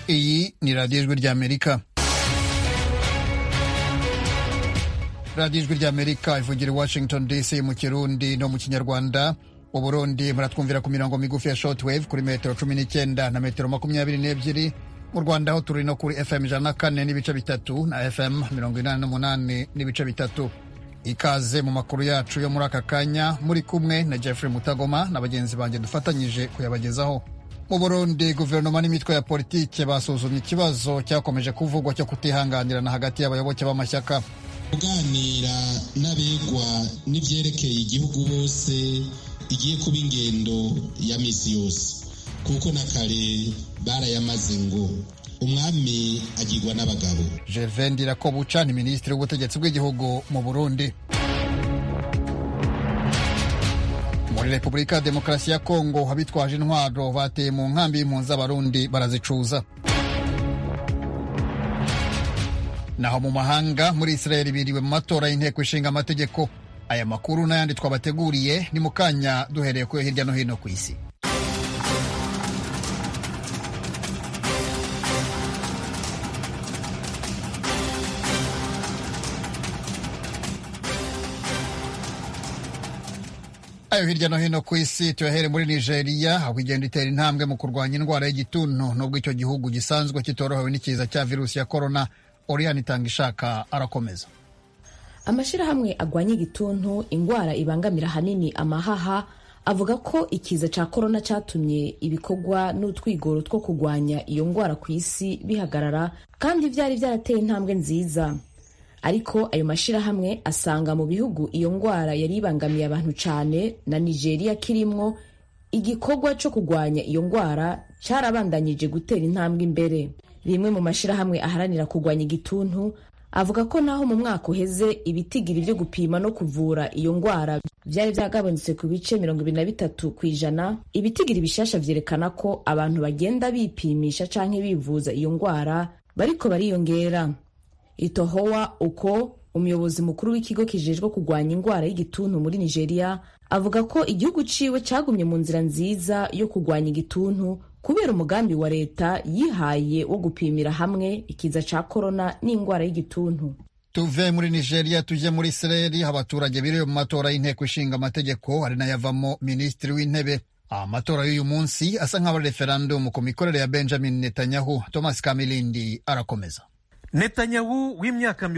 Iyi ni radiyo ijwi ry'Amerika. radiyo ijwi ry'Amerika ivugira i Washington DC mu Kirundi no mu Kinyarwanda. Mu Burundi muratwumvira ku mirongo migufi ya shortwave kuri metero 19 na metero 22. Mu Rwanda ho turi no kuri FM 104 n'ibice bitatu na FM 88 n'ibice bitatu. Ikaze mu makuru yacu yo muri aka kanya, muri kumwe na Jeffrey Mutagoma na bagenzi banjye dufatanyije kuyabagezaho. Mu Burundi guverinoma n'imitwe ya politike basuzumye ikibazo cyakomeje kuvugwa cyo kutihanganirana hagati y'abayoboke b'amashyaka. Kuganira n'abegwa n'ivyerekeye igihugu bose igiye kuba ingendo ya misi yose, kuko na kare barayamaze ngo umwami agirwa n'abagabo. Gervais Ndirakobuca ni minisitiri w'ubutegetsi bw'igihugu mu Burundi. Muri Repubulika ya Demokarasi ya Kongo abitwaje intwaro bateye mu nkambi y'impunzi z'Abarundi barazicuza. Naho mu mahanga muri Israel biriwe mu matora y'inteko ishinga amategeko. Aya makuru n'ayandi twabateguriye ni mu kanya duhereye ku hirya no hino ku isi. Ayo hirya no hino ku isi tuyahere muri Nigeria, aho igenda itera intambwe mu kurwanya indwara y'igituntu nubwo icyo gihugu gisanzwe kitorohewe n'ikiza cya virusi ya corona. Oriane Itangishaka arakomeza. Amashirahamwe agwanya igituntu, ingwara ibangamira hanini amahaha, avuga ko ikiza ca corona catumye ibikorwa n'utwigoro two kugwanya iyo ngwara ku isi bihagarara kandi vyari vyarateye intambwe nziza. Ariko ayo mashirahamwe asanga mu bihugu iyo ngwara yari ibangamiye abantu cane, na Nigeria kirimwo, igikorwa co kugwanya iyo ngwara carabandanyije gutera intambwe imbere. Rimwe mu mashirahamwe aharanira kugwanya igituntu avuga ko naho mu mwaka uheze ibitigiri vyo gupima no kuvura iyo ngwara vyari vyagabanutse ku bice 23%, ibitigiri bishasha vyerekana ko abantu bagenda bipimisha canke bivuza iyo ngwara bariko bariyongera. Itohowa Uko, umuyobozi mukuru w'ikigo kijejwe kugwanya ingwara y'igituntu muri Nigeria, avuga ko igihugu ciwe cagumye mu nzira nziza yo kugwanya igituntu kubera umugambi wa leta yihaye wo gupimira hamwe ikiza ca corona n'ingwara y'igituntu. Tuve muri Nigeria tuje muri Israel, abaturage biriwe mu matora y'inteko ishinga amategeko ari nayavamo minisitiri w'intebe. Amatora y'uyu munsi asa nk'aba referendum ku mikorere ya Benjamin Netanyahu. Thomas Kamilindi arakomeza. Netanyahu w'imyaka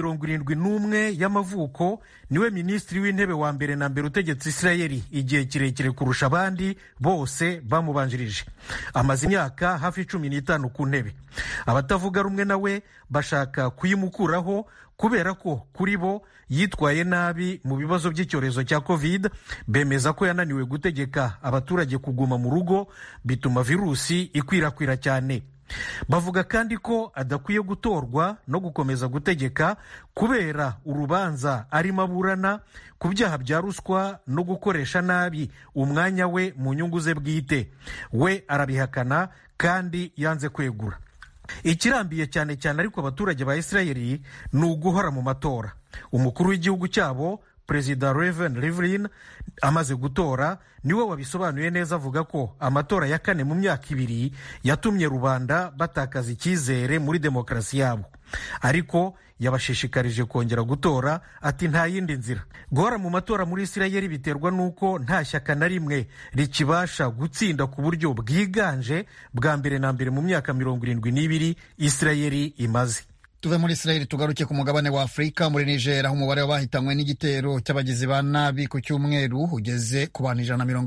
71 y'amavuko niwe minisitiri w'intebe wa mbere na mbere utegetse Israeli igihe kirekire kurusha abandi bose bamubanjirije. Amaze imyaka hafi 15 ku ntebe. Abatavuga rumwe nawe bashaka kuyimukuraho kubera ko kuri bo yitwaye nabi mu bibazo by'icyorezo cya COVID. Bemeza ko yananiwe gutegeka abaturage kuguma mu rugo, bituma virusi ikwirakwira cyane. Bavuga kandi ko adakwiye gutorwa no gukomeza gutegeka kubera urubanza arimo aburana ku byaha bya ruswa no gukoresha nabi umwanya we mu nyungu ze bwite. We arabihakana kandi yanze kwegura. Ikirambiye cyane cyane ariko abaturage ba Israeli ni uguhora mu matora. Umukuru w'igihugu cyabo Perezida Reuven Rivlin amaze gutora niwe wabisobanuye neza, avuga ko amatora ya kane mu myaka 2 yatumye rubanda batakaza icyizere muri demokarasi yabo, ariko yabashishikarije kongera gutora. Ati nta yindi nzira. Guhora mu matora muri Israeli biterwa nuko nta shyaka na rimwe rikibasha gutsinda ku buryo bwiganje bwa mbere na mbere mu myaka 72 Israeli imaze. Tuve muri Israel tugaruke ku mugabane wa Afrika, muri Niger aho umubare w'abahitanywe n'igitero cy'abagizi ba nabi ku cyumweru ugeze ku bantu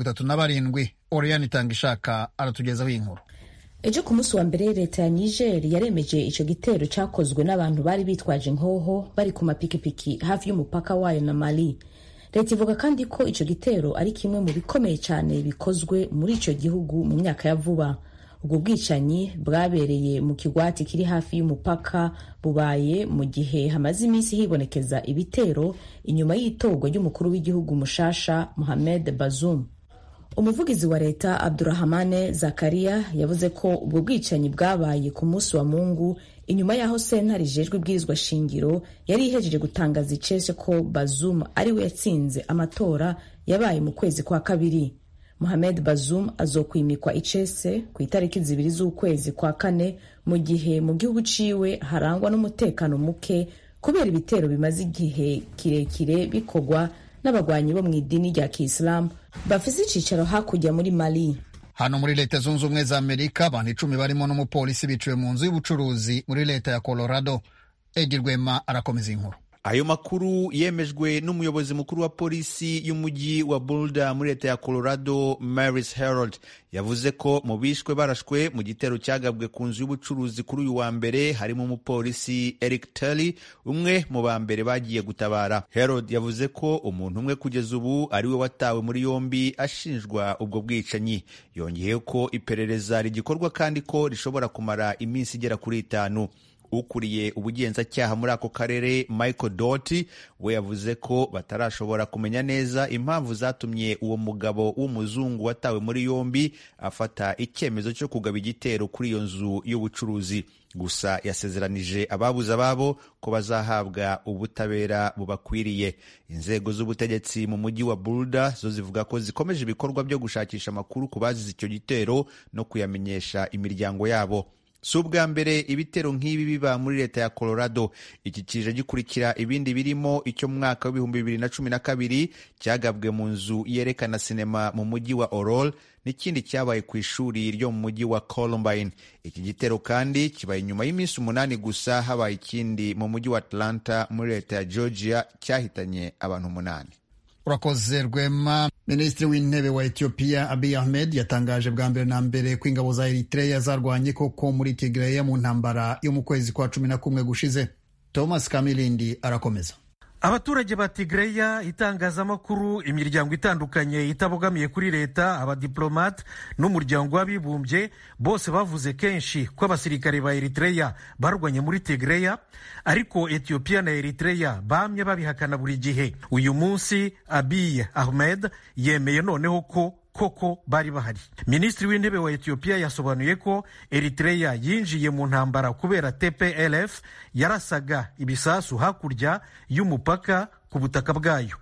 137. Oriane Itangishaka aratugezaho inkuru. Ejo ku munsi wa mbere leta ya Niger yaremeje ico gitero cyakozwe n'abantu bari bitwaje inkoho bari ku mapikipiki hafi y'umupaka wayo na Mali. Leta ivuga kandi ko ico gitero ari kimwe mu bikomeye cyane bikozwe muri ico gihugu mu myaka ya vuba. Ubwo bwicanyi bwabereye mu kigwati kiri hafi y'umupaka bubaye mu gihe hamaze iminsi hibonekeza ibitero inyuma y'itorwa ry'umukuru w'igihugu mushasha Mohamed Bazoum. Umuvugizi wa leta Abdurrahmane Zakaria yavuze ko ubwo bwicanyi bwabaye ku munsi wa Mungu inyuma yaho sentare ijejwe ibwirizwa shingiro yari ihejeje gutangaza icese ko Bazoum ari we yatsinze amatora yabaye mu kwezi kwa kabiri. Mohamed Bazoum azokwimikwa icese ku itariki 2 z'ukwezi kwa kane, mu gihe mu gihugu ciwe harangwa n'umutekano muke kubera ibitero bimaze igihe kirekire bikorwa n'abagwanyi bo mu idini rya Kiislamu bafise icicaro hakurya muri Mali. Hano muri Leta Zunze Ubumwe za Amerika abantu 10 barimo n'umupolisi biciwe mu nzu y'ubucuruzi muri leta ya Colorado. Edi Rwema arakomeza inkuru. Ayo makuru yemejwe n'umuyobozi mukuru wa polisi y'umujyi wa Boulder muri leta ya Colorado, Maris Harold. Yavuze ko mu bishwe barashwe mu gitero cyagabwe ku nzu y'ubucuruzi kuri uyu wa mbere harimo umupolisi Eric Tully, umwe mu ba mbere bagiye gutabara. Harold yavuze ko umuntu umwe kugeza ubu ari we watawe muri yombi ashinjwa ubwo bwicanyi. Yongeyeho ko iperereza rigikorwa kandi ko rishobora kumara iminsi igera kuri 5. Ukuriye ubugenzacyaha muri ako karere Michael Doty we yavuze ko batarashobora kumenya neza impamvu zatumye uwo mugabo w'umuzungu watawe muri yombi afata icyemezo cyo kugaba igitero kuri iyo nzu y'ubucuruzi. Gusa yasezeranije ababuze ababo ko bazahabwa ubutabera bubakwiriye. Inzego z'ubutegetsi mu mujyi wa Boulder zo zivuga ko zikomeje ibikorwa byo gushakisha amakuru ku bazize icyo gitero no kuyamenyesha imiryango yabo. Si ubwa mbere ibitero nk'ibi biba muri leta ya Colorado. Iki kije gikurikira ibindi birimo icyo mu mwaka wa 2012 cyagabwe mu nzu yerekana sinema mu mujyi wa Aurora, n'ikindi cyabaye ku ishuri ryo mu mujyi wa Columbine. Iki gitero kandi kibaye nyuma y'iminsi 8 gusa habaye ikindi mu mujyi wa Atlanta muri leta ya Georgia cyahitanye abantu 8. Urakoze Rwema. Minisitiri w'intebe wa Ethiopia Abiy Ahmed yatangaje bwa mbere na mbere ko ingabo za Eritrea zarwanye koko muri Tigray mu ntambara yo mu kwezi kwa 11 gushize. Thomas Kamilindi arakomeza. Abaturage ba Tigray, itangazamakuru, imiryango itandukanye itabogamiye kuri leta, abadiplomate n'umuryango w'abibumbye bose bavuze kenshi ko abasirikare ba Eritrea barwanye muri Tigray, ariko Ethiopia na Eritrea bamye babihakana buri gihe. Uyu munsi Abiy Ahmed yemeye noneho ko koko bari bahari. Minisitiri w'intebe wa Ethiopia yasobanuye ko Eritrea yinjiye mu ntambara kubera TPLF yarasaga ibisasu hakurya y'umupaka ku butaka bwayo.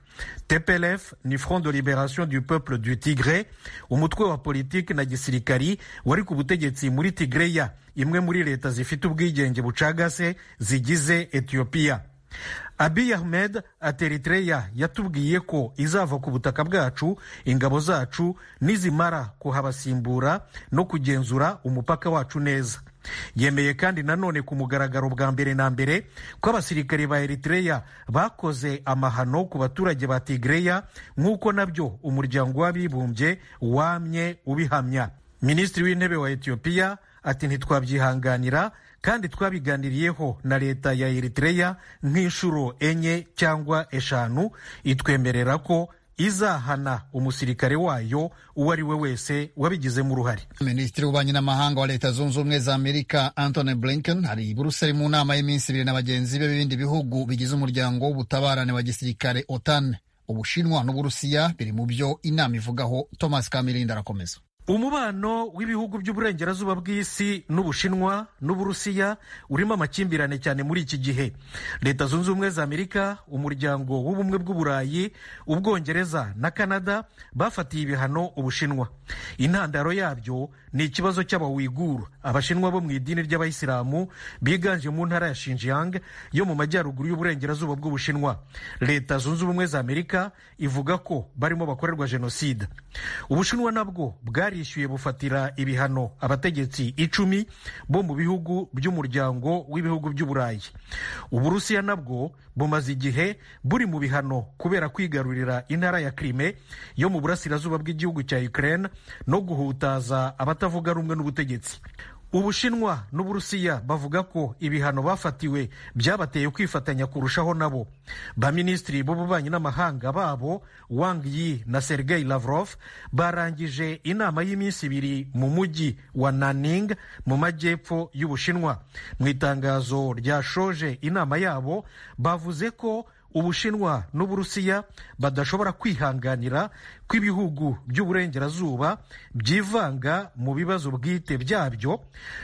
TPLF ni Front de Libération du Peuple du Tigray, umutwe wa politiki na gisirikari wari ku butegetsi muri Tigray, imwe muri leta zifite ubwigenge bucagase zigize Ethiopia. Abiy Ahmed ati Eritrea yatubwiye ko izava ku butaka bwacu ingabo zacu nizimara kuhabasimbura no kugenzura umupaka wacu neza. Yemeye kandi nanone ku mugaragaro bwa mbere na mbere ko abasirikare ba Eritrea bakoze amahano ku baturage ba Tigray, nk'uko nabyo umuryango w'abibumbye wamye ubihamya. Minisitiri w'intebe wa Ethiopia ati ntitwabyihanganira kandi twabiganiriyeho na leta ya Eritrea nk'inshuro 4 cyangwa 5, itwemerera ko izahana umusirikare wayo uwo ari we wese wabigizemo uruhare. Minisitiri w'ububanyi n'amahanga wa Leta Zunze Ubumwe za Amerika Anthony Blinken ari i Buruseli mu nama y'iminsi 2 na bagenzi be b'ibindi bihugu bigize umuryango w'ubutabarane wa gisirikare OTAN. Ubushinwa n'Uburusiya biri mu byo inama ivugaho. Thomas Kamilindi arakomeza. Umubano w'ibihugu by'uburengerazuba bw'isi n'Ubushinwa n'Uburusiya urimo amakimbirane cyane muri iki gihe. Leta Zunze Ubumwe za Amerika, umuryango w'ubumwe bw'Uburayi, Ubwongereza na Canada bafatiye ibihano Ubushinwa. Intandaro yabyo ni ikibazo cy'Abawiguru, Abashinwa bo mu idini ry'Abayisilamu biganje mu ntara ya Xinjiang yo mu majyaruguru y'uburengerazuba bw'Ubushinwa. Leta Zunze Ubumwe za Amerika ivuga ko barimo bakorerwa jenoside. Ubushinwa nabwo bwarishyuye bufatira ibihano abategetsi 10 bo mu bihugu by'umuryango w'ibihugu by'Uburayi. Uburusiya nabwo bumaze igihe buri mu bihano kubera kwigarurira intara ya Crimea yo mu burasirazuba bw'igihugu cya Ukraine no guhutaza abatavuga rumwe n'ubutegetsi. Ubushinwa n'Uburusiya bavuga ko ibihano bafatiwe byabateye kwifatanya kurushaho nabo. Baminisitiri b'ububanyi n'amahanga babo Wang Yi na Sergei Lavrov barangije inama y'iminsi 2 mu mujyi wa Nanning mu majyepfo y'Ubushinwa. Mu itangazo ryashoje inama yabo bavuze ko Ubushinwa n'Uburusiya badashobora kwihanganira ko ibihugu by'uburengerazuba byivanga mu bibazo bwite byabyo,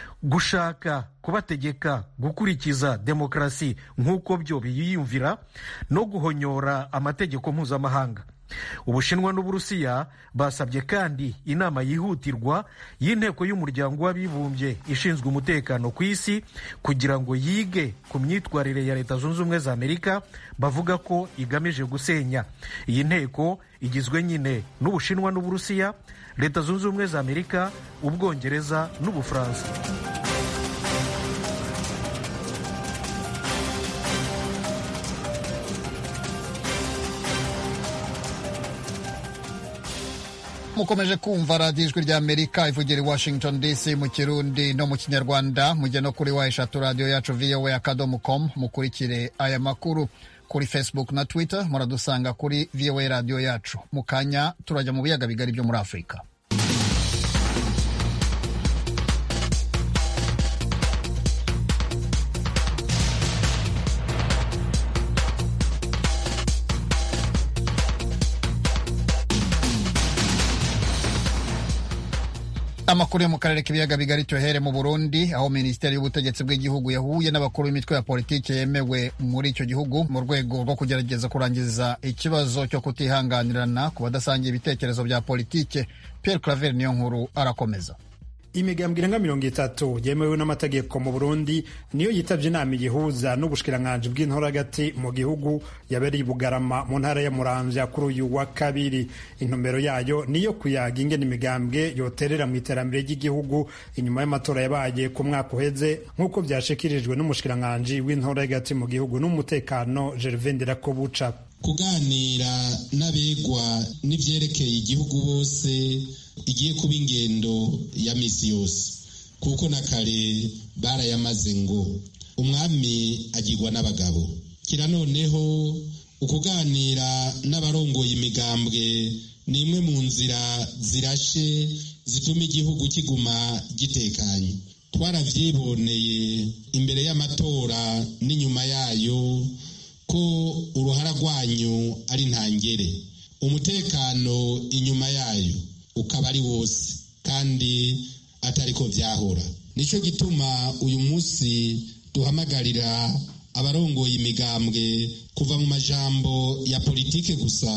gushaka kubategeka gukurikiza demokarasi nk'uko byo biyumvira no guhonyora amategeko mpuzamahanga. Ubushinwa n'Uburusiya basabye kandi inama yihutirwa y'inteko y'umuryango w'abibumbye ishinzwe umutekano ku isi kugira ngo yige ku myitwarire ya Leta Zunze Ubumwe za Amerika bavuga ko igamije gusenya. Iyi nteko igizwe nyine n'Ubushinwa n'Uburusiya, Leta Zunze Ubumwe za Amerika, Ubwongereza n'Ubufaransa. mukomeje kumva radiyo ijwi ry'Amerika ivugira i Washington DC mu Kirundi no mu Kinyarwanda. mujye no kuri eshatu radiyo yacu voa.com mukurikire aya makuru. Kuri Facebook na Twitter muradusanga kuri VOA radiyo yacu. Mu kanya turajya mu biyaga bigari byo muri Afurika. Amakuru yo mu karere k'ibiyaga bigari tuhere mu Burundi, aho Minisiteri y'Ubutegetsi bw'igihugu yahuye n'abakuru b'imitwe ya politiki yemewe muri icyo gihugu mu rwego rwo kugerageza kurangiza ikibazo cyo kutihanganirana ku badasangiye ibitekerezo bya politiki. Pierre Claver niyo nkuru arakomeza. Imigambwe irenga 30 yemewe n'amategeko mu Burundi niyo yitavye inama igihuza n'ubushikiranganji bw'intora hagati mu gihugu yabereye i Bugarama mu ntara ya Muramvya kuri uyu wa kabiri. Intumbero yayo niyo kuyaga ingene imigambwe yoterera mu iterambere ry'igihugu inyuma y'amatora yabaye ku mwaka uheze, nk'uko vyashikirijwe n'umushikiranganji w'intora hagati mu gihugu n'umutekano Gervais Ndirakobuca. Kuganira n'abegwa n'ivyerekeye igihugu bose igiye kuba ingendo ya misi yose, kuko na kare barayamaze ngo umwami agirwa n'abagabo. Kira noneho ukuganira n'abarongoye imigambwe ni imwe mu nzira zirashe zituma igihugu kiguma gitekanye. Twaravyiboneye imbere y'amatora n'inyuma yayo ko uruhara rwanyu ari ntangere, umutekano inyuma yayo ukaba ari wose kandi atariko vyahora. Nico gituma uyu munsi duhamagarira abarongoye imigambwe kuva mu majambo ya politike gusa,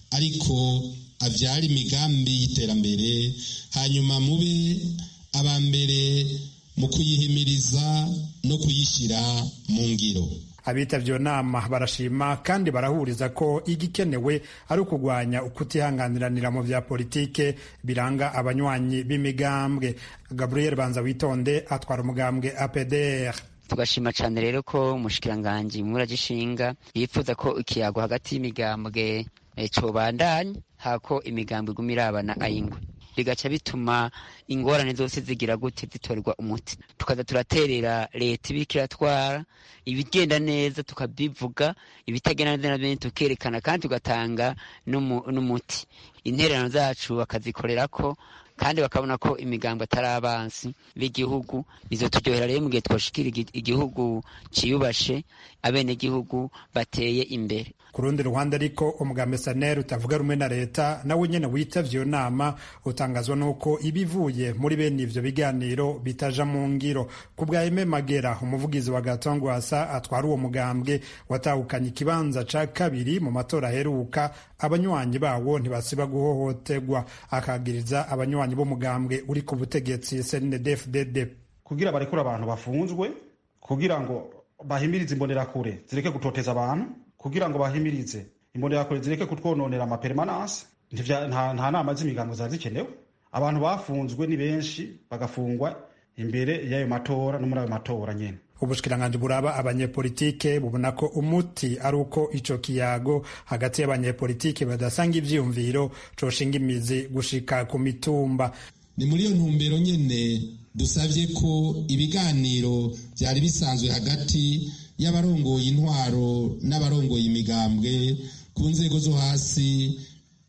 ariko avyara imigambi y'iterambere, hanyuma mube abambere mu kuyihimiriza no kuyishira mu ngiro. Abitavye iyo nama barashima kandi barahuriza ko igikenewe ari ukugwanya ukutihanganiranira mu vya politike biranga abanywanyi b'imigambwe. Gabriel Banza Witonde atwara umugambwe APDR. Tugashima cyane rero ko umushikiranganji muragishinga yifuza ko ikiyago hagati y'imigambwe cobandanya, hako imigambwe iguma irabana ayingwe, bigaca bituma ingorane zose zigira gute zitorwa umuti. Tukaza turaterera leta ibikiratwara ibigenda neza tukabivuga, ibitagenda neza nabyo tukerekana kandi tugatanga n'umuti. Intererano zacu bakazikorerako kandi bakabona ko imigambwe atari abansi b'igihugu. Bizoturyohera rero mu gihe twoshikira igihugu ciyubashe, abene gihugu bateye imbere. Ku rundi ruhande ariko umugambi SNL utavuga rumwe na leta nawe nyene witavye iyo nama utangazwa nuko ibivuye muri bene ivyo biganiro bitaja mu ngiro. Ku bwa Aime Magera, umuvugizi wa Gatongwasa atwara uwo mugambwe watahukanye ikibanza ca kabiri mu matora aheruka, abanywanyi bawo ntibasiba guhohoterwa. Akagiriza abanywanyi b'umugambwe uri ku butegetsi CNDD-FDD kugira barekura abantu bafunzwe, kugira ngo bahimirize imbonerakure zireke gutoteza abantu, kugira ngo bahimirize imbonerakure zireke kutwononera amapermanence. Nta nama z'imigambwe zari zikenewe. Abantu bafunzwe ni benshi, bagafungwa imbere y'ayo matora no muri ayo matora nyene. Ubushikiranganji buraba abanyepolitike bubona ko umuti ari uko ico kiyago hagati y'abanyepolitike badasanga ivyiyumviro coshinga imizi gushika ku mitumba. Ni muri iyo ntumbero nyene dusavye ko ibiganiro vyari bisanzwe hagati y'abarongoye intwaro n'abarongoye imigambwe ku nzego zo hasi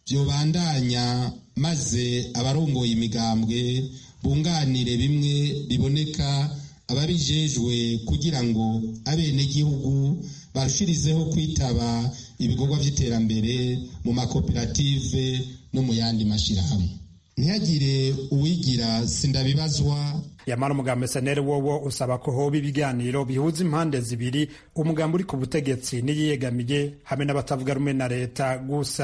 vyobandanya, maze abarongoye imigambwe bunganire bimwe biboneka ababijejwe kugira ngo abenegihugu barushirizeho kwitaba ibikorwa vy'iterambere mu makoperative no mu yandi mashirahamwe. Ntihagire uwigira sindabibazwa. Yamara umugambi SNL wowo usaba ko hoba ibiganiro bihuza impande zibiri, umugambi uri ku butegetsi n'iyegamiye hamwe n'abatavuga rumwe na leta gusa.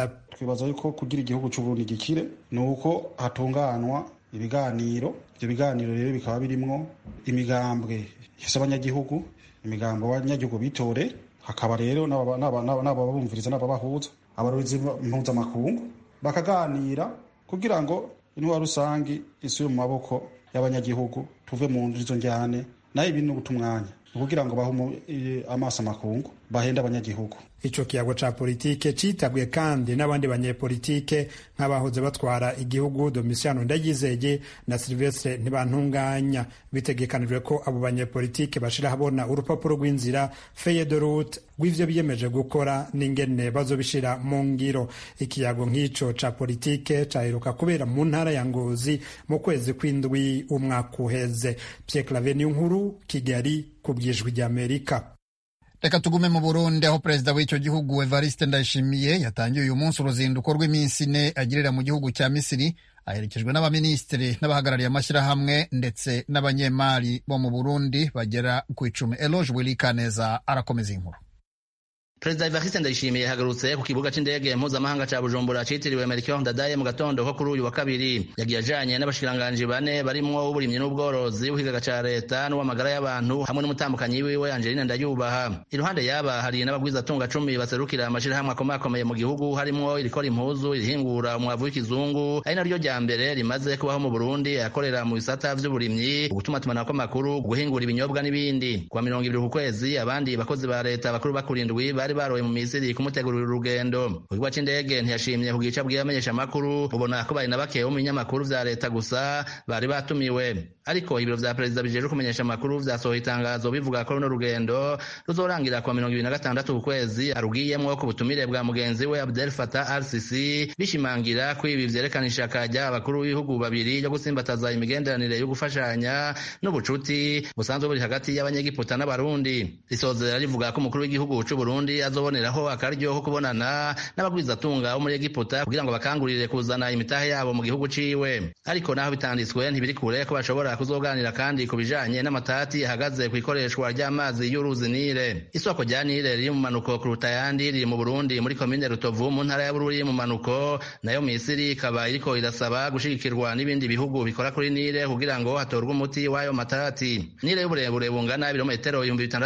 twibaza yuko kugira igihugu c'Uburundi gikire ni uko hatunganwa ibiganiro. Ivyo biganiro rero bikaba birimwo imigambwe y'abanyagihugu, imigambwe abanyagihugu bitore, hakaba rero n'ababumviriza n'ababahuza, abarorezi mpuzamakungu, bakaganira kugira ngo intwaro rusangi isubire mu maboko y'abanyagihugu, tuve mu izo njyane nayo ibintu no guta umwanya kugira ngo bahe amaso amakungu bahenda abanyagihugu. Ico kiyago ca politike citabwe kandi n'abandi banyepolitike nk'abahoze batwara igihugu Domitiano Ndayizeye na Sylvestre Ntibantunganya. Bitegekanijwe ko abo banyepolitike bashira habona urupapuro rw'inzira feuille de route rw'ivyo biyemeje gukora n'ingene bazobishira mu ngiro. Ikiyago nk'ico ca politike caheruka kubera mu ntara ya Ngozi mu kwezi kw'indwi umwaka uheze. Pierre Claver Niyonkuru, Kigali, ku bw'Ijwi ry'Amerika. Reka tugume mu Burundi aho perezida w'icyo gihugu Evariste Ndayishimiye yatangiye uyu munsi uruzinduko rw'iminsi ine agirira mu gihugu cya Misiri, aherekejwe n'abaminisitiri n'abahagarariye amashyirahamwe ndetse n'abanyemari bo mu Burundi bagera ku 10. Eloge Wilikaneza arakomeza inkuru. Perezida Evariste Ndayishimiye yahagarutse ku kibuga c'indege mpuzamahanga ca Bujumbura citiriwe Melchior Ndadaye mu gatondo ko kuri uyu wa kabiri. Yagiye ajanye n'abashikiranganji bane barimwo uburimyi n'ubworozi, uhigaga ca leta n'uw'amagara y'abantu hamwe n'umutambukanyi wiwe Angeline Ndayubaha. Iruhande yaba hari n'abagwizatunga 10 baserukira amashirahamwe akomakomeye mu gihugu, harimwo irikora impuzu, irihingura umwavu w'ikizungu, ari naryo rya mbere rimaze kubaho mu Burundi, akorera mu bisata vy'uburimyi, ugutumatumanako amakuru, guhingura ibinyobwa n'ibindi. Kwa 20 ku kwezi abandi bakozi ba leta bakuru bakurindwi bari baroye mu Misiri kumutegurira urugendo. Ku kibuga c'indege ntiyashimye kugica bw'abamenyesha makuru, ubona ko bari na bake mu binyamakuru vya leta gusa bari batumiwe. Ariko ibiro vya perezida bijeje kumenyesha amakuru vyasohoye itangazo bivuga ko runo rugendo ruzorangira kwa 26 ku kwezi arugiyemwo ku butumire bwa mugenzi we Abdel Fattah al-Sisi, bishimangira ko ibi vyerekana ishaka ry'abakuru b'ibihugu babiri ryo gusimbataza imigenderanire yo gufashanya n'ubucuti busanzwe buri hagati y'abanyegiputa n'abarundi. Risozera rivuga ko umukuru w'igihugu c'u Burundi azoboneraho akaryo ko kubonana n'abagwizatunga bo muri Egiputa kugira ngo bakangurire kuzana imitahe yabo mu gihugu ciwe. Ariko naho bitanditswe ntibiri kure ko bashobora kuzoganira kandi ku bijanye n'amatati ahagaze ku ikoreshwa ry'amazi y'uruzi Nile. Isoko rya Nile riri mu manuko kuruta yandi riri mu Burundi muri komine Rutovu mu ntara ya Bururi mu manuko, nayo Misiri ikaba iriko irasaba gushigikirwa n'ibindi bihugu bikora kuri Nile kugira ngo hatorwe umuti w'ayo matati. Nile y'uburebure bungana ibirometero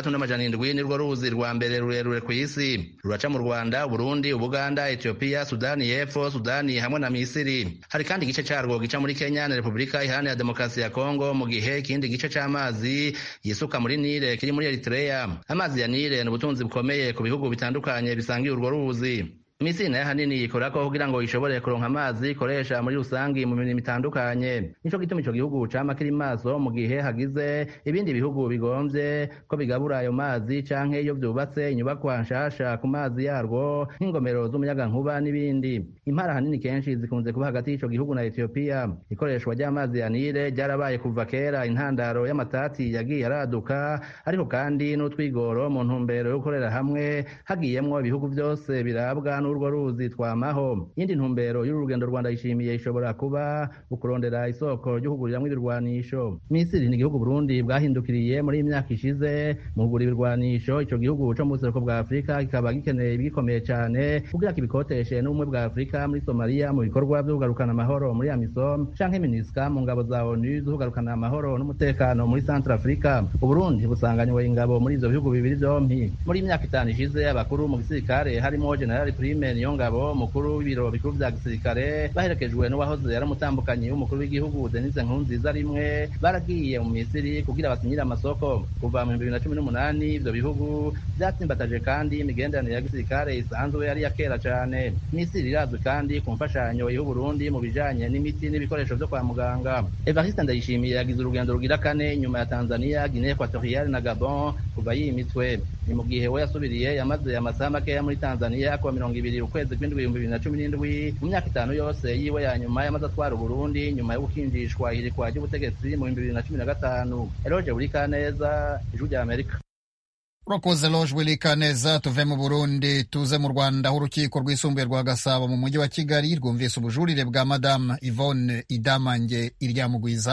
6700 nirwo ruzi rwa mbere rurerure ku isi, ruraca mu Rwanda, Burundi, Uganda, Ethiopia, Sudani y'Epfo, Sudani hamwe na Misiri. Hari kandi igice carwo gica muri Kenya na Republika Iharanira Demokarasi ya Kongo, mu gihe ikindi gice c'amazi yisuka muri Nile kiri muri Eritrea. Amazi ya Nile ni ubutunzi bukomeye ku bihugu bitandukanye bisangiye urwo ruzi. Misiri nayo hanini ikorako kugira ngo ishobore kuronka amazi ikoresha muri rusangi mu mirimo itandukanye. Nico gituma ico gihugu cama kiri maso mu gihe hagize ibindi bihugu bigomvye ko bigabura ayo mazi canke iyo vyubatse inyubakwa nshasha ku mazi yarwo nk'ingomero z'umuyagankuba n'ibindi. Impara hanini kenshi zikunze kuba hagati y'ico gihugu na Ethiopia. Ikoreshwa ry'amazi ya Nile ryarabaye kuva kera intandaro y'amatati yagiye araduka, ariko kandi n'utwigoro mu ntumbero yo gukorera hamwe hagiyemwo ibihugu vyose birabwa n'urwo ruzi twamaho. Yindi ntumbero y'uru rugendo Rwanda yishimiye ishobora kuba ukurondera isoko ryo kuguriramwo ibirwanisho. Misiri ni igihugu Burundi bwahindukiriye muri imyaka ishize mu kugura ibirwanisho. Ico gihugu co mu buseruko bwa Afrika kikaba gikeneye ibikomeye cane kugira kibikoteshe n'ubumwe bwa Afrika muri Somalia mu bikorwa vyo kugarukana amahoro muri AMISOM canke MINUSCA mu ngabo za ONU zo kugarukana amahoro n'umutekano muri Central Africa. Uburundi busanganywe ingabo muri ivyo bihugu bibiri vyompi. Muri imyaka 5 ishize abakuru mu gisirikare harimo General Prime Niyongabo, mukuru w'ibiro bikuru vya gisirikare, baherekejwe n'uwahoze yari umutambukanyi w'umukuru w'igihugu Denise Nkurunziza rimwe, baragiye mu Misiri kugira basinyire amasoko. Kuva mu 2018 ivyo bihugu vyatsimbataje kandi imigenderanire ya gisirikare isanzwe yari ya kera cane. Misiri irazwi kandi ku mfashanyo y'u Burundi mu bijanye n'imiti n'ibikoresho vyo kwa muganga. Evariste Ndayishimiye yagize urugendo rugira 4 nyuma ya Tanzania, Guinea Equatoriale na Gabon kuva yimitwe. Ni mu gihe we yasubiriye yamaze amasaha makeya muri Tanzania kwa 20 ukwezi kw'indwi 2017. Mu myaka 5 yose yiwe ya nyuma yamaze atwara Burundi nyuma yo gukinjishwa ihirikwa ry'ubutegetsi mu 2015. Eloge Wilikaneza, Ijwi ry'Amerika. Urakoze Eloge Wilikaneza. Tuve mu Burundi tuze mu Rwanda, aho urukiko rwisumbuye rwa Gasabo mu mujyi wa Kigali rwumvise ubujurire bwa Madame Yvonne Idamange Iryamugwiza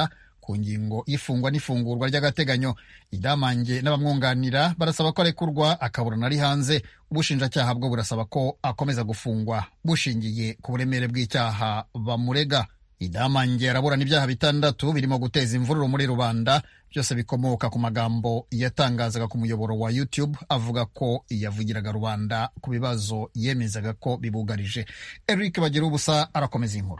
ku ngingo y'ifungwa n'ifungurwa ry'agateganyo. Idamange n'abamwunganira barasaba ko arekurwa akaburana ari hanze. Ubushinjacyaha bwo burasaba ko akomeza gufungwa bushingiye ku buremere bw'icyaha bamurega. Idamange araburana ibyaha 6 birimo guteza imvururu muri rubanda, byose bikomoka ku magambo yatangazaga ku muyoboro wa YouTube avuga ko yavugiraga rubanda ku bibazo yemezaga ko bibugarije. Eric Bagirubusa arakomeza inkuru.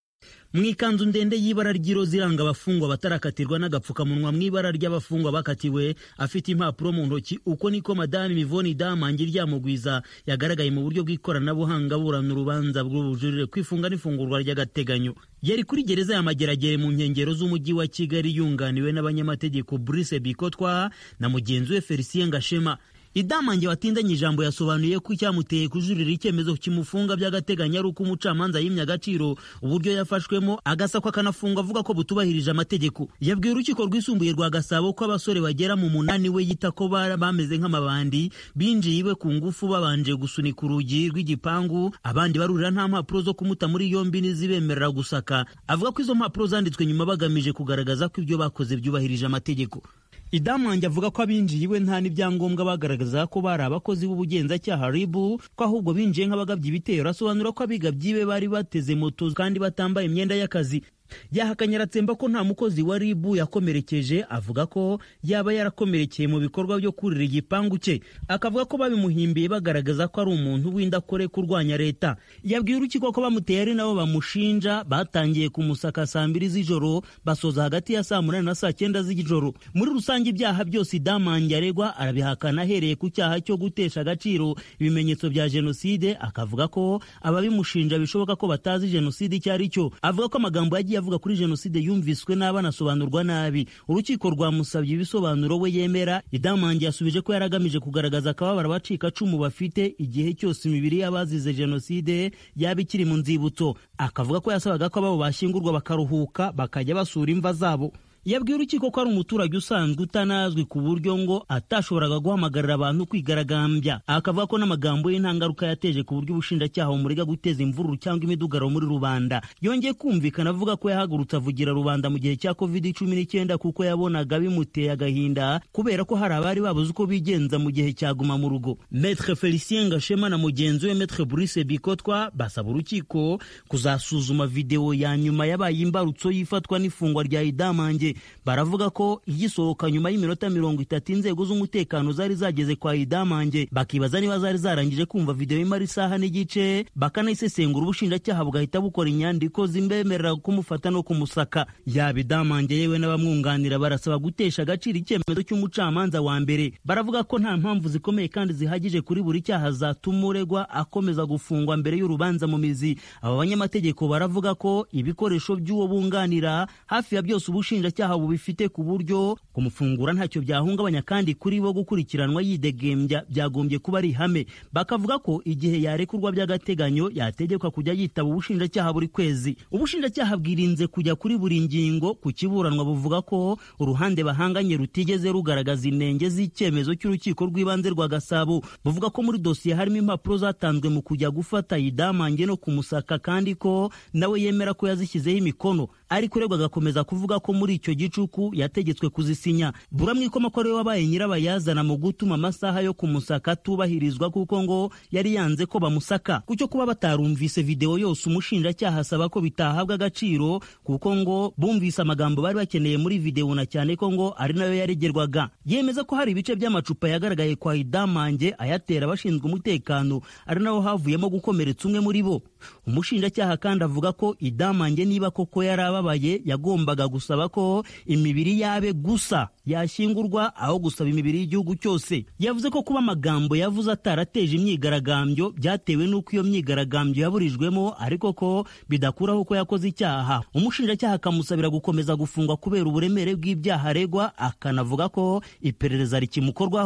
Mu ikanzu ndende y'ibara ry'iroza iranga abafungwa batarakatirwa n'agapfukamunwa mu ibara ry'abafungwa bakatiwe, afite impapuro mu ntoki. Uko niko Madame Yvonne Idamange Ryamugwiza yagaragaye mu buryo bw'ikoranabuhanga burana urubanza rw'ubujurire kwifunga n'ifungurwa ry'agateganyo. Yari kuri gereza ya Mageragere mu nkengero z'umujyi wa Kigali yunganiwe n'abanyamategeko Brice Bikotwa na mugenzi we Felicien Gashema. Idamange watindanye ijambo yasobanuye ko icyamuteye kujurira icyemezo kimufunga by'agateganyo ari uko umucamanza yimye agaciro uburyo yafashwemo agasakwa akanafungwa avuga ko butubahirije amategeko. Yabwiye urukiko rwisumbuye rwa Gasabo ko abasore bagera mu 8 we yita ko bameze nk'amabandi binjiye iwe ku ngufu babanje gusunika urugi rw'igipangu, abandi barurira nta mpapuro zo kumuta muri yombi nizibemerera gusaka. Avuga ko izo mpapuro zanditswe nyuma bagamije kugaragaza ko ibyo bakoze byubahirije amategeko. Idamange avuga ko abinjiye iwe nta n'ibyangombwa bagaragaza ko bari abakozi b'ubugenzacyaha RIB, ko ahubwo binjiye nk'abagabye ibitero. Asobanura ko abigabyi be bari bateze moto kandi batambaye imyenda y'akazi. Yahakanye aratsemba ko nta mukozi wa RIB yakomerekeje, avuga ko yaba yarakomerekeye mu bikorwa byo kurira igipangu cye. Akavuga ko babimuhimbiye bagaragaza ko ari umuntu w'indakore kurwanya leta. Yabwiye urukiko ko bamuteye ari nabo bamushinja, batangiye kumusaka saa 2 z'ijoro basoza hagati ya saa 8 na saa 9 z'ijoro. Muri rusange ibyaha byose Idamange aregwa arabihakana ahereye ku cyaha cyo gutesha agaciro ibimenyetso bya jenoside. Akavuga ko ababimushinja bishoboka ko batazi jenoside icyo ari cyo. Avuga ko amagambo yagiye avuga kuri jenoside yumviswe n'abanasobanurwa nabi. Urukiko rwamusabye ibisobanuro we yemera. Idamange yasubije ko yaragamije kugaragaza akababaro abacikacumu bafite igihe cyose imibiri y'abazize jenoside yaba ikiri mu nzibutso. Akavuga ko yasabaga ko ababo bashyingurwa bakaruhuka bakajya basura imva zabo. Yabwiye urukiko ko ari umuturage usanzwe utanazwi ku buryo ngo atashoboraga guhamagarira abantu kwigaragambya. Akavuga ko n'amagambo ye nta ngaruka yateje ku buryo ubushinjacyaha bumurega guteza imvururu cyangwa imidugaro muri rubanda. Yongeye kumvikana avuga ko yahagurutse avugira rubanda mu gihe cya COVID-19 kuko yabonaga bimuteye agahinda kubera ko hari abari babuze uko bigenza mu gihe cyaguma mu rugo. Maître Felicien Gashema na mugenzi we Maître Brice Bikotwa basaba urukiko kuzasuzuma video ya nyuma yabaye imbarutso yifatwa n'ifungwa rya Idamange. Baravuga ko igisohoka nyuma y'iminota 30 inzego z'umutekano zari zageze kwa Idamange, bakibaza niba zari zarangije kumva video imara isaha n'igice, bakanayisesengura ubushinjacyaha bugahita bukora inyandiko zimbemerera kumufata no kumusaka. Yaba Idamange yewe n'abamwunganira barasaba gutesha agaciro icyemezo cy'umucamanza wa mbere. Baravuga ko nta mpamvu zikomeye kandi zihagije kuri buri cyaha zatuma uregwa akomeza gufungwa mbere y'urubanza mu mizi. Aba banyamategeko baravuga ko ibikoresho by'uwo bunganira hafi ya byose ubushinjacyaha bubifite ku buryo kumufungura ntacyo byahungabanya, kandi kuri bo gukurikiranwa yidegembya byagombye kuba ari ihame. Bakavuga ko igihe yarekurwa by'agateganyo yategekwa kujya yitaba ubushinjacyaha buri kwezi. Ubushinjacyaha bwirinze kujya kuri buri ngingo ku kiburanwa, buvuga ko uruhande bahanganye rutigeze rugaragaza inenge z'icyemezo cy'urukiko rw'ibanze rwa Gasabo. Buvuga ko muri dosiye harimo impapuro zatanzwe mu kujya gufata Idamange no kumusaka, kandi ko nawe yemera ko yazishyizeho imikono. Ariko uregwa agakomeza kuvuga ko muri icyo gicuku yategetswe kuzisinya. Buramwikoma ko ari we wabaye nyirabayazana mu gutuma amasaha yo kumusaka tubahirizwa, kuko ngo yari yanze ko bamusaka. Kucyo kuba batarumvise video yose umushinjacyaha asaba ko bitahabwa agaciro, kuko ngo bumvise amagambo bari bakeneye muri video, na cyane ko ngo ari nayo yaregerwaga. Yemeza ko hari ibice by'amacupa yagaragaye kwa Idamange ayatera abashinzwe umutekano, ari naho havuyemo gukomeretsa umwe muri bo. Umushinjacyaha kandi avuga ko Idamange niba koko yarababaye yagombaga gusaba ko imibiri yabe gusa yashyingurwa aho gusaba imibiri y'igihugu cyose. Yavuze ko kuba amagambo yavuze atarateje imyigaragambyo byatewe n'uko iyo myigaragambyo yaburijwemo, ariko ko bidakuraho ko yakoze icyaha. Umushinjacyaha akamusabira gukomeza gufungwa kubera uburemere bw'ibyaha aregwa, akanavuga ko iperereza rikimukorwaho.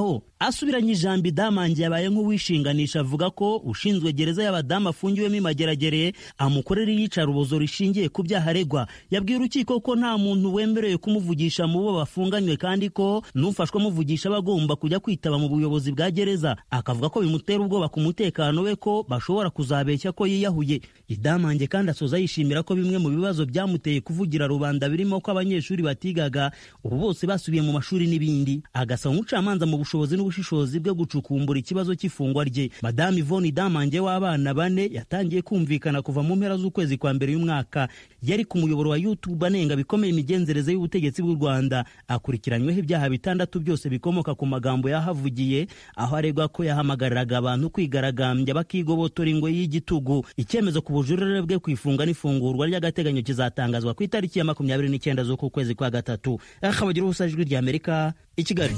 asubiranye ijambo Idamange yabaye nk'uwishinganisha avuga ko ushinzwe gereza y'abadamu afungiwemo imageragere amukorera iyicarubozo rishingiye ku byaha aregwa. Yabwiye urukiko ko nta muntu wemerewe kumuvugisha mu bo bafunganywe kandi ko n'ufashwe amuvugisha bagomba kujya kwitaba mu buyobozi bwa gereza. Akavuga ko bimutera ubwoba ku mutekano we ko bashobora kuzabeshya ko yiyahuye. Idamange kandi asoza yishimira ko bimwe mu bibazo byamuteye kuvugira rubanda birimo ko abanyeshuri batigaga ubu bose basubiye mu mashuri n'ibindi. Agasaba umucamanza mu bushobozi n'ubushishozi bwo gucukumbura ikibazo cy'ifungwa rye. Madame Yvonne Idamange w'abana 4 yatangiye kumvikana kuva mu mpera z'ukwezi kwa mbere y'umwaka. Yari ku muyoboro wa YouTube anenga bikomeye imigenzereze y'ubutegetsi bw'u Rwanda. Akurikiranyweho ibyaha 6 byose bikomoka ku magambo yahavugiye, aho aregwa ko yahamagariraga abantu kwigaragambya bakigobotora ingwe y'igitugu. Icyemezo ku bujurire bwe kwifunga n'ifungurwa ry'agateganyo kizatangazwa ku itariki ya 29 z'uku kwezi kwa gatatu. Akabagira ubusajwi ry'Amerika i Kigali.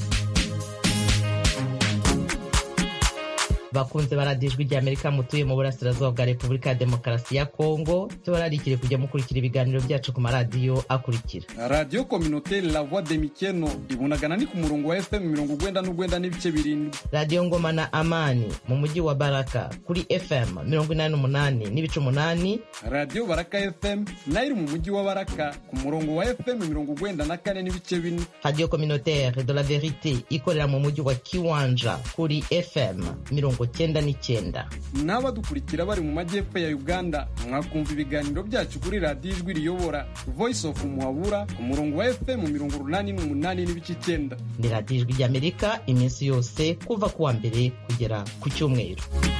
Bakunze baradijwi ry'Amerika mutuye mu burasirazuba bwa Repubulika ya Demokarasi ya Kongo, tubararikire kujya mukurikira ibiganiro byacu ku maradiyo akurikira: Radio Communautaire La Voix de Mikeno ibunagana ni ku murongo wa FM 99.7, Radio Ngoma na Amani mu mujyi wa Baraka kuri FM 88.8, Radio Baraka FM nayo mu mujyi wa Baraka ku murongo wa FM 94.4, Radio Communautaire de la Verite ikorera mu mujyi wa Kiwanja kuri FM 99. N'abadukurikira bari mu majyepfo ya Uganda mwakumva ibiganiro byacu kuri Radio Ijwi Riyobora Voice of Muhabura ku murongo wa FM 88.9. Ni Radio Ijwi ry'Amerika iminsi yose kuva kuwa mbere kugera ku cyumweru.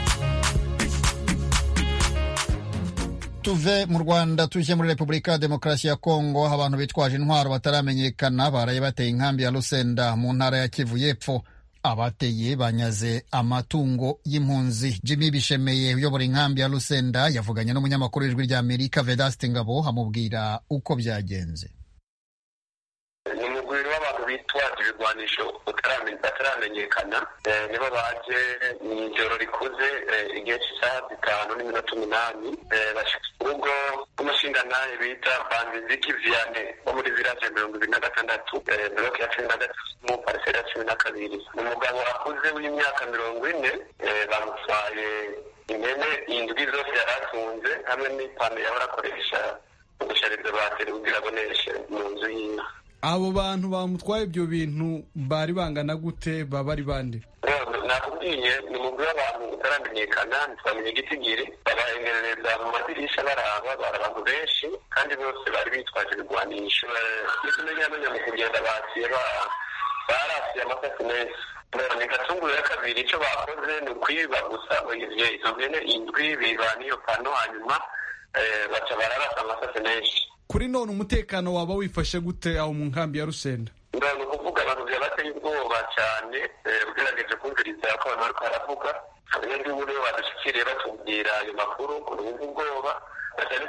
Tuve mu Rwanda tuje muri Repubulika ya Demokarasi ya Kongo. Abantu bitwaje intwaro bataramenyekana baraye bateye inkambi ya Lusenda mu ntara ya Kivu y'Epfo. Abateye banyaze amatungo y'impunzi. Jimmy Bishemeye uyobora inkambi ya Lusenda yavuganye n'umunyamakuru w'Ijwi ry'Amerika Vedaste Ngabo amubwira uko byagenze. Ni umugwiro w'abantu bitwaje ibigwanisho bataramenyekana, nibo baje mw'ijoro rikuze igihe cy'isaha 5:8 bashika urugo rw'umushingantahe bita Banziziki Vianney wo muri village 26 block ya 13 mu parcelle ya 12. Umugabo akuze w'imyaka 40 bamutwaye impene indwi zose yaratunze hamwe n'ipano yahora akoresha ugushariza bateri kugira aboneshe mu nzu y'inka. Abo bantu bamutwaye ibyo bintu bari bangana gute? Bari bande? Nakubwiye ni umugwi w'abantu utaramenyekana, ntitwamenye igitigiri. Babahengerereza mu madirisha baraba abantu benshi kandi bose bari bitwaje ibigwanisho. Nitumenya mu kugenda basiye barasiye amasasi menshi. Ni Gatunguru ya kabiri icyo bakoze ni ukwiba gusa izo mpene indwi biba n'iyo pano hanyuma baca bararasa amasasi menshi. Kuri none umutekano waba wifashe gute aho mu nkambi ya Rusenda? Ndabona ukuvuga abantu byabateye ubwoba cyane, ugerageje kumviriza ko abantu bariko baravuga abandi buri badushyikiriye batubwira ayo makuru ku ubwoba, cyane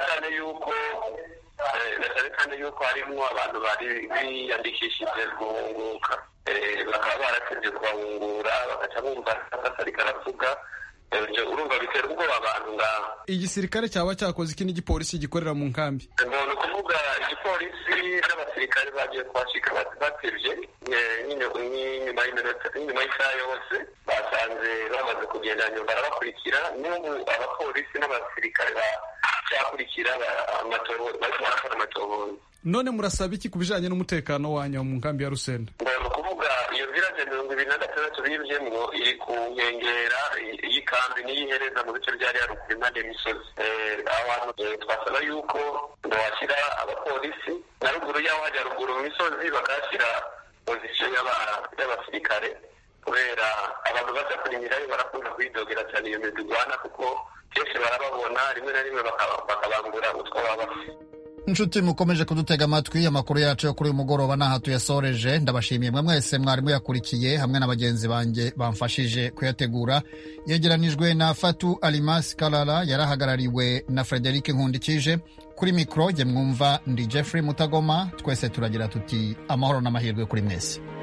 cyane yuko harimo abantu bari biyandikishije guhunguka, bakaba baratsinze kubahungura bagaca bumva akasari karavuga. Urumva bitera ubwoba abantu ngaho. Igisirikare cyaba cyakoze iki n'igipolisi gikorera mu nkambi? Ndabona kuvuga igipolisi n'abasirikare bagiye kwashika batevye nyuma y'isaha yose basanze bamaze kugenda nyuma barabakurikira. N'ubu abapolisi n'abasirikare bacyakurikira amatohoza. None murasaba iki ku bijanye n'umutekano wanyu mu nkambi ya Rusenda? Ndabona kuvuga iyo village 26 bivyemwo iri ku nkengera y'ikambi n'iyihereza mu bice byari haruguru impande y'imisozi. Abantu twasaba yuko bawashyira abapolisi na ruguru yaho hajya ruguru mu misozi bakashyira pozisiyo y'abasirikare, kubera abantu baza kurimirayo barakunda kwidogera cyane iyo mirwano kuko kenshi barababona rimwe na rimwe bakabambura utwo baba bafite. Inshuti mukomeje kudutega amatwi, amakuru yacu yo kuri uyu mugoroba naha tuyasoreje. Ndabashimiye mwe mwese mwarimu yakurikiye hamwe na bagenzi banjye bamfashije kuyategura. Yegeranijwe na Fatu Alimas Kalala, yarahagarariwe na Frederic Nkundikije. Kuri mikro je mwumva ndi Jeffrey Mutagoma. Twese turagira tuti amahoro n'amahirwe kuri mwese.